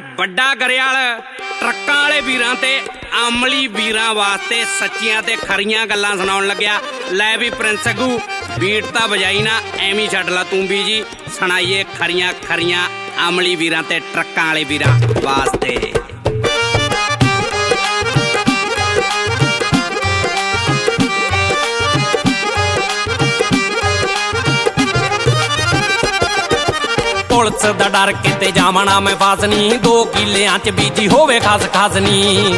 ਵੱਡਾ ਗਰੇਵਾਲ ਟਰੱਕਾਂ ਵਾਲੇ ਵੀਰਾਂ ਤੇ ਆਮਲੀ ਵੀਰਾਂ ਵਾਸਤੇ ਸੱਚੀਆਂ ਤੇ ਖਰੀਆਂ ਗੱਲਾਂ ਸੁਣਾਉਣ ਲੱਗਿਆ। ਲੈ ਵੀ ਪ੍ਰਿੰਸ ਅੱਗੂ ਬੀਟ ਤਾਂ ਵਜਾਈ ਨਾ, ਐਵੇਂ ਛੱਡ ਲਾ ਤੂੰ ਵੀ ਜੀ। ਸੁਣਾਈਏ ਖਰੀਆਂ ਖਰੀਆਂ ਆਮਲੀ ਵੀਰਾਂ ਤੇ ਟਰੱਕਾਂ ਵਾਲੇ ਵੀਰਾਂ ਵਾਸਤੇ। ਪੁਲਿਸ ਦਾ ਡਰ ਕਿਤੇ ਜਾਵਣਾ ਮੈਂ ਫਸ ਨੀ, 2 ਕਿੱਲਿਆਂ ਚ ਬੀਜੀ ਹੋਵੇ ਖਾਸ ਖਾਸ ਨੀ।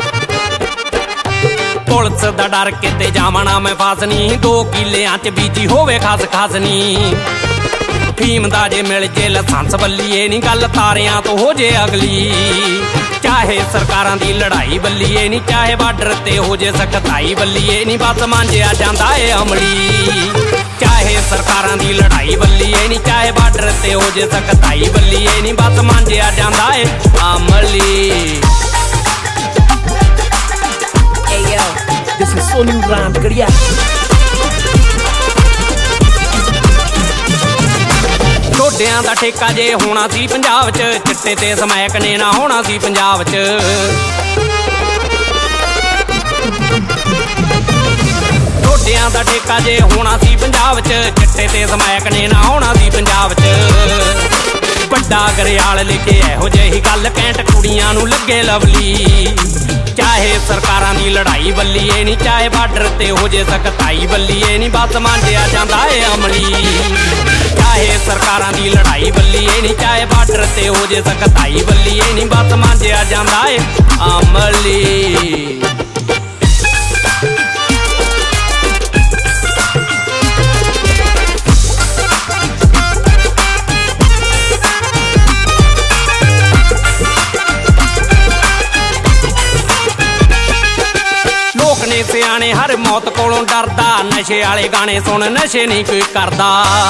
ਪੁਲਿਸ ਦਾ ਡਰ ਕਿਤੇ ਜਾਵਣਾ ਮੈਂ ਫਸ ਨੀ, 2 ਕਿੱਲਿਆਂ ਚ ਬੀਜੀ ਹੋਵੇ ਖਾਸ ਖਾਸ ਨੀ। ਫੀਮ ਦਾ ਜੇ ਮਿਲ ਜੇ ਲਾਇਸੈਂਸ ਬੱਲੀਏ ਨੀ, ਗੱਲ ਤਾਰਿਆਂ ਤੋਂ ਹੋ ਜੇ ਅਗਲੀ। ਚਾਹੇ ਸਰਕਾਰਾਂ ਦੀ ਲੜਾਈ ਬੱਲੀਏ ਨੀ, ਚਾਹੇ ਬਾਰਡਰ ਤੇ ਹੋ ਜੇ ਸਖਤਾਈ ਬੱਲੀਏ ਨੀ, ਬਸ ਮਾਂਜਿਆ ਜਾਂਦਾ ਏ ਅਮਲੀ। ਚਾਹੇ ਸਰਕਾਰਾਂ ਦੀ ਲੜਾਈ ਬੱਲੀਏ ਨੀ, ਚਾਹੇ ਬਾਰਡਰ ਤੇ ਹੋ ਜੇ ਸਖਤਾਈ ਬੱਲੀਏ ਨੀ, ਬਸ ਮਾਂਜਿਆ ਜਾਂਦਾ ਏ ਅਮਲੀ। Hey yo, this is Sonu Ram Gadiya. ਢੋਡਿਆਂ ਦਾ ਠੇਕਾ ਜੇ ਹੋਣਾ ਸੀ ਪੰਜਾਬ 'ਚ, ਚਿੱਟੇ ਤੇ ਸਮੈਕ ਨੇ ਨਾ ਹੋਣਾ ਸੀ ਪੰਜਾਬ 'ਚ। ਢੋਡਿਆਂ ਦਾ ਠੇਕਾ ਜੇ ਹੋਣਾ ਸੀ ਪੰਜਾਬ 'ਚ, ਚਿੱਟੇ ਤੇ ਸਮੈਕ ਨੇ ਨਾ ਹੋਣਾ ਸੀ ਪੰਜਾਬ 'ਚ। ਵੱਡਾ ਗਰੇਵਾਲ ਲਿਖੇ ਇਹੋ ਜਿਹੀ ਗੱਲ, ਕੈਂਟ ਕੁੜੀਆਂ ਨੂੰ ਲੱਗੇ ਲਵਲੀ। ਚਾਹੇ ਸਰਕਾਰਾਂ ਦੀ ਲੜਾਈ ਬੱਲੀਏ ਨੀ, ਚਾਹੇ ਬਾਰਡਰ ਤੇ ਹੋ ਜੇ ਸਖਤਾਈ ਬੱਲੀਏ ਨੀ, ਬਸ ਮਾਂਜਿਆ ਜਾਂਦਾ ਏ ਅਮਲੀ। ਚਾਹੇ ਸਰਕਾਰਾਂ ਦੀ ਲੜਾਈ ਬੱਲੀਏ ਨੀ, ਚਾਹੇ ਬਾਰਡਰ ਤੇ ਹੋ ਜੇ ਸਖਤਾਈ ਬੱਲੀਏ ਨੀ, ਬਸ ਮਾਂਜਿਆ ਜਾਂਦਾ ਏ ਅਮਲੀ। ਲੋਕ ਨੇ ਸਿਆਣੇ ਹਰ ਮੌਤ ਕੋਲੋਂ ਡਰਦਾ, ਨਸ਼ੇ ਵਾਲੇ ਗਾਣੇ ਸੁਣ ਨਸ਼ੇ ਨਹੀਂ ਕੋਈ ਕਰਦਾ।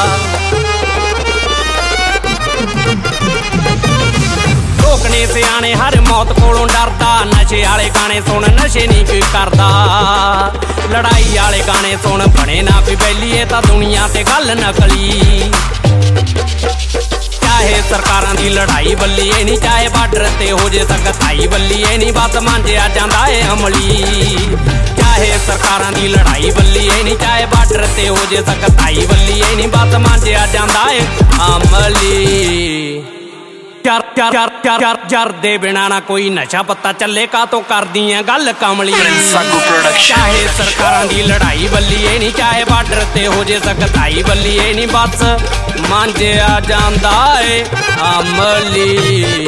ਲੋਕ ਨੇ ਸਿਆਣੇ ਹਰ ਮੌਤ ਕੋਲੋਂ ਡਰਦਾ, ਨਸ਼ੇ ਵਾਲੇ ਗਾਣੇ ਸੁਣ ਨਸ਼ੇ ਨਹੀਂ ਕੋਈ ਕਰਦਾ। ਲੜਾਈ ਵਾਲੇ ਗਾਣੇ ਸੁਣ ਬਣੇ ਨਾ ਵੀ ਬੈਲੀਏ, ਤਾਂ ਦੁਨੀਆ ਤੇ ਗੱਲ ਨਕਲੀ। ਚਾਹੇ ਸਰਕਾਰਾਂ ਦੀ ਲੜਾਈ ਬੱਲੀਏ ਨੀ, ਚਾਹੇ ਬਾਰਡਰ ਤੇ ਹੋ ਜੇ ਸਖਤਾਈ ਬੱਲੀਏ ਨੀ, ਬਸ ਮਾਂਜਿਆ ਜਾਂਦਾ ਏ ਅਮਲੀ। ਚਾਹੇ ਸਰਕਾਰਾਂ ਦੀ ਲੜਾਈ ਬੱਲੀਏ ਨੀ, ਚਾਹੇ ਬਾਰਡਰ ਤੇ ਹੋ ਜੇ ਸਖਤਾਈ ਬੱਲੀਏ ਨੀ, ਬਸ ਮਾਂਜਿਆ ਜਾਂਦਾ ਏ ਅਮਲੀ। ਜਰ ਦੇ ਬਿਨਾ ਨਾ ਕੋਈ ਨਸ਼ਾ ਪੱਤਾ ਚੱਲੇ, ਕਾਤੋਂ ਕਰਦੀਆਂ ਗੱਲ ਕਮਲੀ। ਚਾਹੇ ਸਰਕਾਰਾਂ ਦੀ ਲੜਾਈ ਬੱਲੀਏ ਨੀ, ਚਾਹੇ ਬਾਰਡਰ ਤੇ ਹੋ ਜੇ ਸਖਤਾਈ ਬੱਲੀਏ ਨੀ, ਬਸ ਮਾਂਜਿਆ ਜਾਂਦਾ ਏ ਅਮਲੀ।